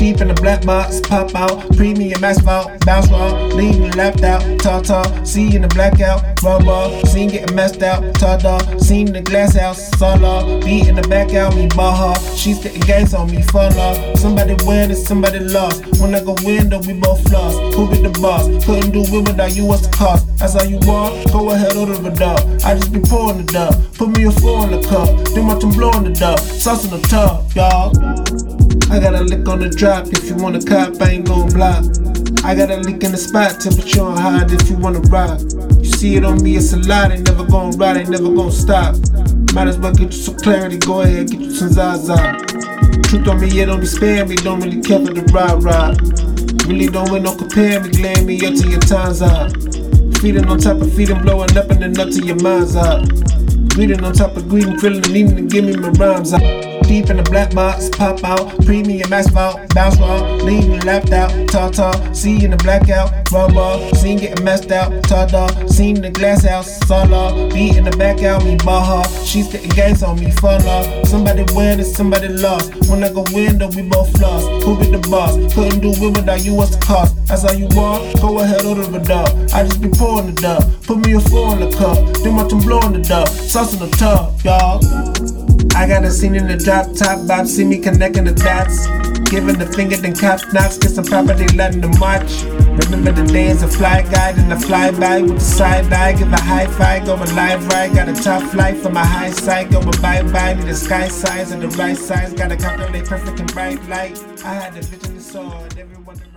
Deep in the black box, pop out, premium asphalt, bounce roll, leaving lapped out, ta-ta, see in the blackout, raw, seen getting messed out, ta-da, seen in the glass house, solo, beat in the back out, me baha, she's getting gangs on me, follow, somebody win and somebody lost, when I go win, though we both lost, who be the boss, couldn't do it without you, what's the cost, that's how you walk, go ahead, order the dub, I just be pouring the dub, put me a 4 in the cup, then watch them blowing the dub, sauce in the tub, y'all. I got a lick on the drop, if you want a cop, I ain't gon' block. I got a leak in the spot, temperature on high, if you wanna ride. You see it on me, it's a lot, ain't never gon' ride, ain't never gon' stop. Might as well get you some clarity, go ahead, get you some Zaza. Truth on me, yeah, don't be sparing me, don't really care for the ride. Really don't win, don't compare me, glare me up till your time's up. Feeding on top of feeding, blowing up and then up till your mind's up. Greeting on top of greeting, feeling needing to give me my rhymes up. Deep in the black box, pop out, premium asphalt, bounce roll, leaving lapped out, ta-ta, see in the blackout, raw, seen getting messed out, ta-da, seen in the glass house, solo, beat in the back out, me baha, she's getting gangs on me, follow, somebody win and somebody lost, when I go win, though we both lost, who be the boss, couldn't do it without you, what's the cost, that's how you walk, go ahead, order the dub, I just be pouring the dub, put me a 4 in the cup, then watch them blowing the dub, sauce in the tub, y'all. I got a scene in the drop top, Bob see me connecting the dots. Giving the finger, then cops knocks, get some property, letting them march. Remember the days of fly guide and the flyby with the side eye. Give a high five, go a live ride. Got a top flight for my high side, go a bye-bye. Need a sky size and the right size. Got a calculate perfect and bright light. I had the vision and saw it, everyone.